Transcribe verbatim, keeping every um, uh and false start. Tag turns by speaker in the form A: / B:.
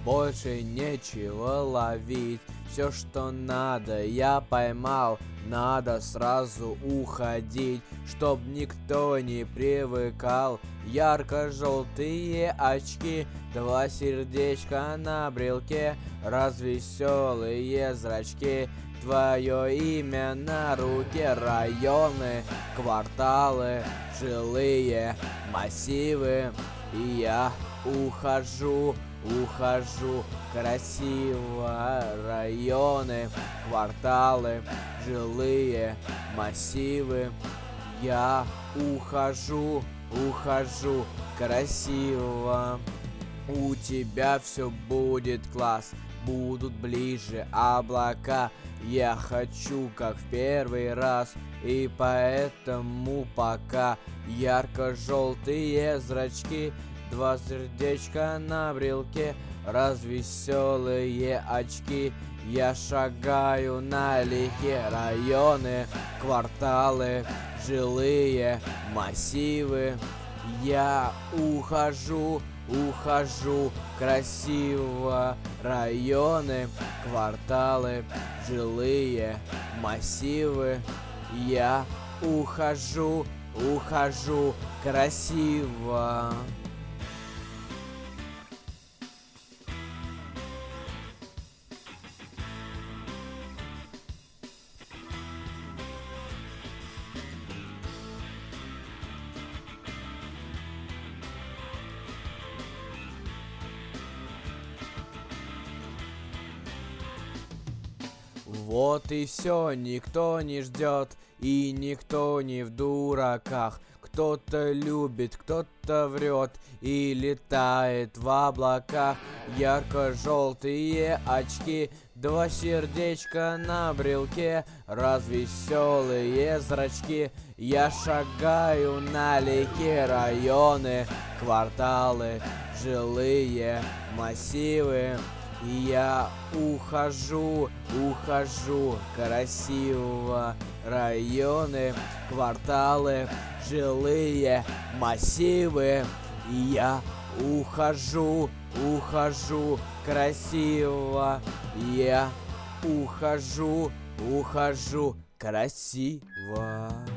A: больше нечего ловить. Все, что надо, я поймал, надо сразу уходить, чтоб никто не привыкал. Ярко-желтые очки, два сердечка на брелке, развеселые зрачки, твое имя на руке. Районы, кварталы, жилые массивы, и я ухожу, ухожу красиво. Районы, кварталы, жилые массивы, я ухожу, ухожу красиво. У тебя все будет класс, будут ближе облака. Я хочу, как в первый раз, и поэтому пока ярко-желтые зрачки, два сердечка на брелке, развеселые очки, я шагаю налегке. Районы, кварталы, жилые массивы, я ухожу, ухожу красиво. Районы, кварталы, жилые массивы, я ухожу, ухожу красиво. Вот и все, никто не ждет, и никто не в дураках. Кто-то любит, кто-то врет и летает в облаках. Ярко-желтые очки, два сердечка на брелке, развеселые зрачки, я шагаю налегке. Районы, кварталы, жилые массивы, я ухожу, ухожу красиво. Районы, кварталы, жилые массивы, я ухожу, ухожу красиво. Я ухожу, ухожу красиво.